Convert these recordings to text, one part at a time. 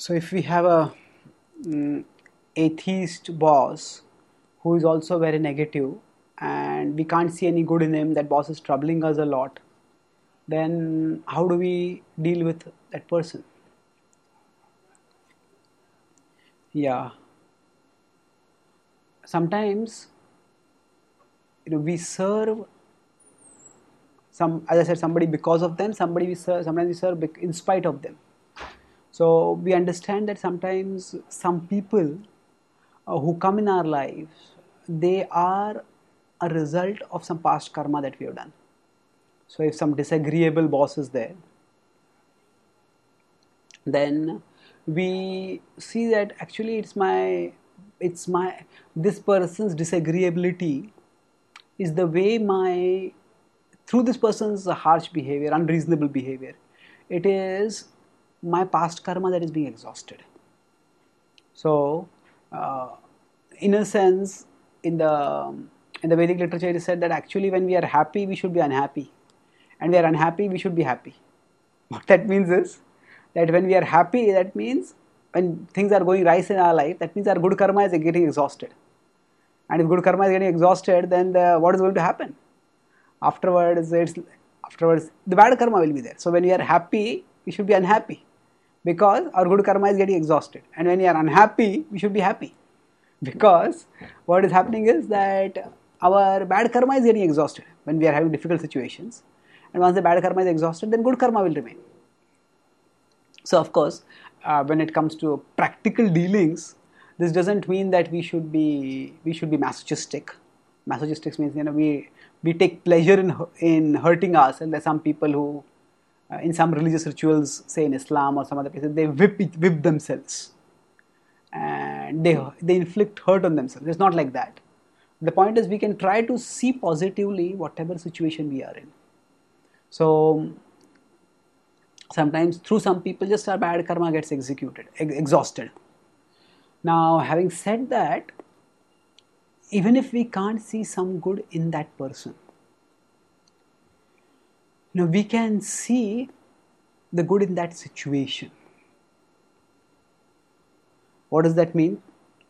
So if we have a mm, atheist boss who is also very negative and we can't see any good in him, that boss is troubling us a lot, then how do we deal with that person? Yeah, sometimes we serve some, as I said, somebody because of them, somebody we serve, sometimes we serve in spite of them. So we understand that sometimes some people who come in our lives, they are a result of some past karma that we have done. So if some disagreeable boss is there, then we see that actually it's my this person's disagreeability is the way my through this person's harsh behavior, unreasonable behavior, it is my past karma that is being exhausted. So, uh, in a sense, in the Vedic literature, it is said that actually, when we are happy, we should be unhappy, and we are unhappy, we should be happy. What that means is that when we are happy, that means when things are going right in our life, that means our good karma is getting exhausted. And if good karma is getting exhausted, then what is going to happen? Afterwards the bad karma will be there. So when we are happy, we should be unhappy because our good karma is getting exhausted. And when we are unhappy, we should be happy because what is happening is that our bad karma is getting exhausted when we are having difficult situations. And once the bad karma is exhausted, then good karma will remain. So of course, when it comes to practical dealings, this doesn't mean that we should be masochistic. Masochistic means we take pleasure in hurting us, and there's some people who, in some religious rituals, say in Islam or some other places, they whip themselves, and they inflict hurt on themselves. It's not like that. The point is we can try to see positively whatever situation we are in. So sometimes through some people just our bad karma gets exhausted. Now having said that, even if we can't see some good in that person, we can see the good in that situation. What does that mean?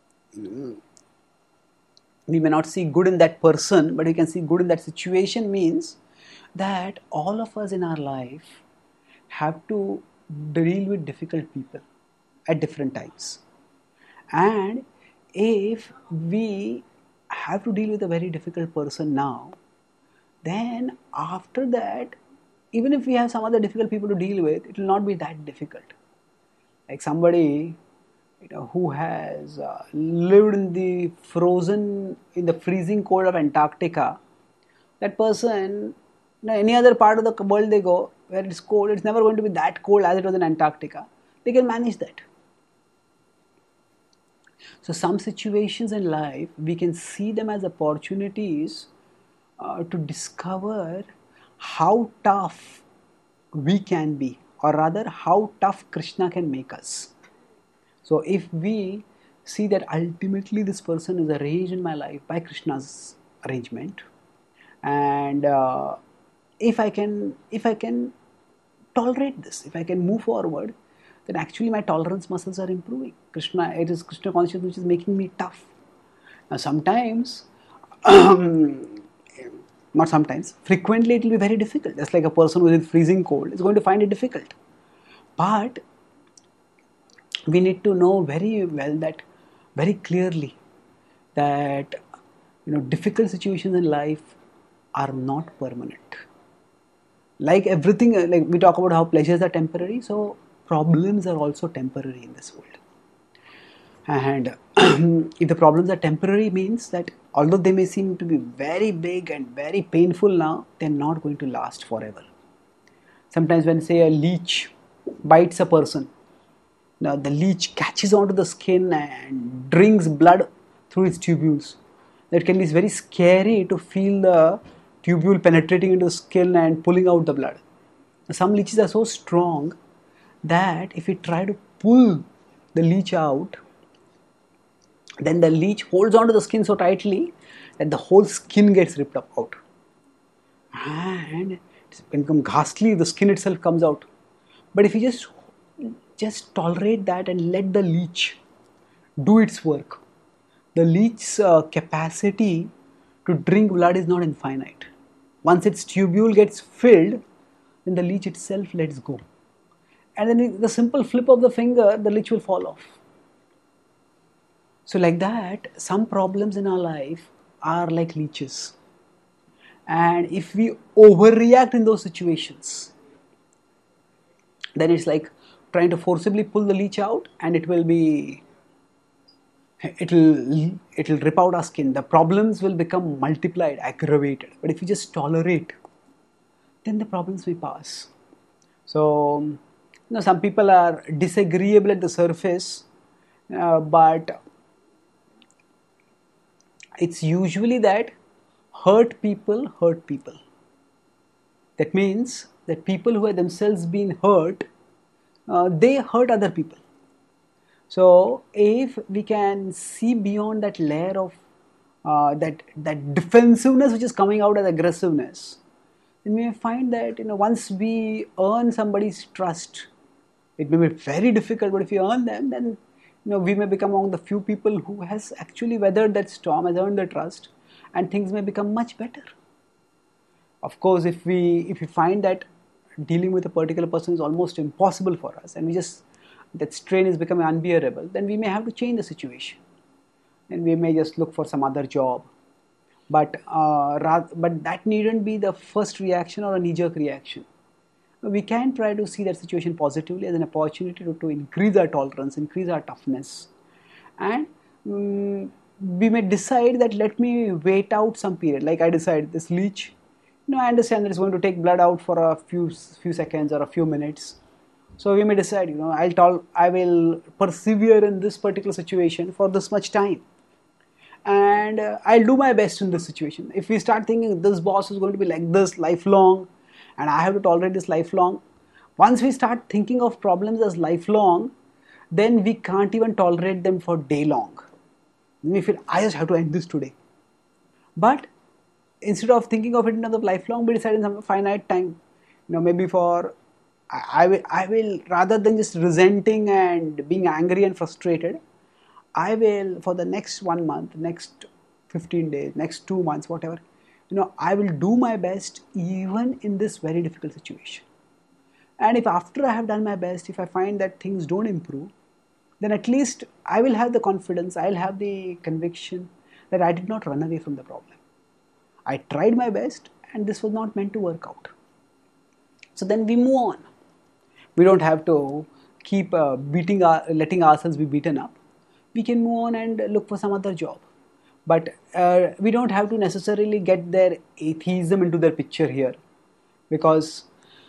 We may not see good in that person, but we can see good in that situation. Means that all of us in our life have to deal with difficult people at different times. And if we have to deal with a very difficult person now, then after that, even if we have some other difficult people to deal with, it will not be that difficult. Like somebody who has lived in the freezing cold of Antarctica, that person, any other part of the world they go where it's cold, it's never going to be that cold as it was in Antarctica. They can manage that. So some situations in life, we can see them as opportunities to discover how tough we can be, or rather how tough Krishna can make us. So if we see that ultimately this person is arranged in my life by Krishna's arrangement, and if I can tolerate this, if I can move forward, then actually my tolerance muscles are improving. It is Krishna consciousness which is making me tough. Now sometimes, not sometimes, frequently it will be very difficult. Just like a person who is in freezing cold is going to find it difficult. But we need to know very well that, very clearly, that difficult situations in life are not permanent. Like everything, like we talk about how pleasures are temporary, so problems are also temporary in this world. And if the problems are temporary, means that although they may seem to be very big and very painful now, they're not going to last forever. Sometimes when, say, a leech bites a person, now the leech catches onto the skin and drinks blood through its tubules. That can be very scary to feel the tubule penetrating into the skin and pulling out the blood. Some leeches are so strong that if we try to pull the leech out, then the leech holds onto the skin so tightly that the whole skin gets ripped out. And it's become ghastly, the skin itself comes out. But if you just tolerate that and let the leech do its work. The leech's capacity to drink blood is not infinite. Once its tubule gets filled, then the leech itself lets go. And then the simple flip of the finger, the leech will fall off. So like that, some problems in our life are like leeches. And if we overreact in those situations, then it's like trying to forcibly pull the leech out, and it'll rip out our skin. The problems will become multiplied, aggravated. But if you just tolerate, then the problems may pass. So, some people are disagreeable at the surface, but it's usually that hurt people hurt people. That means that people who have themselves been hurt, they hurt other people. So if we can see beyond that layer of that defensiveness which is coming out as aggressiveness, then we may find that once we earn somebody's trust, it may be very difficult, but if we earn them, then we may become among the few people who has actually weathered that storm, has earned the trust, and things may become much better. Of course, if we find that dealing with a particular person is almost impossible for us, and that strain is becoming unbearable, then we may have to change the situation, and we may just look for some other job. But that needn't be the first reaction or a knee-jerk reaction. We can try to see that situation positively as an opportunity to increase our tolerance, increase our toughness, and we may decide that let me wait out some period. Like I decide this leech, I understand that it's going to take blood out for a few seconds or a few minutes. So we may decide, I will persevere in this particular situation for this much time, and I'll do my best in this situation. If we start thinking this boss is going to be like this lifelong, and I have to tolerate this lifelong, once we start thinking of problems as lifelong, then we can't even tolerate them for day long. Then we feel, I just have to end this today. But instead of thinking of it in terms of lifelong, we decide in some finite time. Maybe I will, rather than just resenting and being angry and frustrated, I will, for the next 1 month, next 15 days, next 2 months, whatever, I will do my best even in this very difficult situation. And if after I have done my best, if I find that things don't improve, then at least I will have the confidence, I'll have the conviction that I did not run away from the problem. I tried my best, and this was not meant to work out. So then we move on. We don't have to keep letting ourselves be beaten up. We can move on and look for some other job. But we don't have to necessarily get their atheism into their picture here, because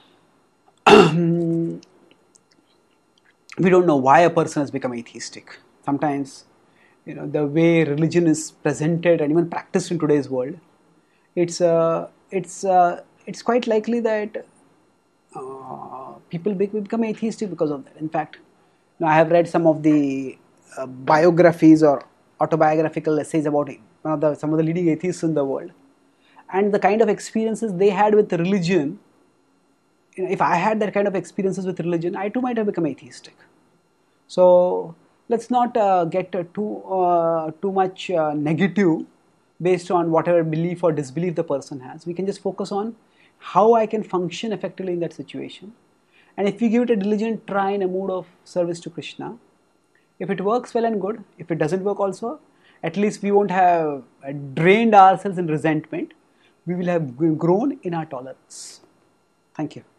we don't know why a person has become atheistic. Sometimes, the way religion is presented and even practiced in today's world, it's quite likely that people become atheistic because of that. In fact, I have read some of the biographies or autobiographical essays about some of the leading atheists in the world, and the kind of experiences they had with religion. If I had that kind of experiences with religion, I too might have become atheistic. So let's not get too much negative based on whatever belief or disbelief the person has. We can just focus on how I can function effectively in that situation. And if we give it a diligent try in a mood of service to Krishna, if it works, well and good. If it doesn't work also, at least we won't have drained ourselves in resentment. We will have grown in our tolerance. Thank you.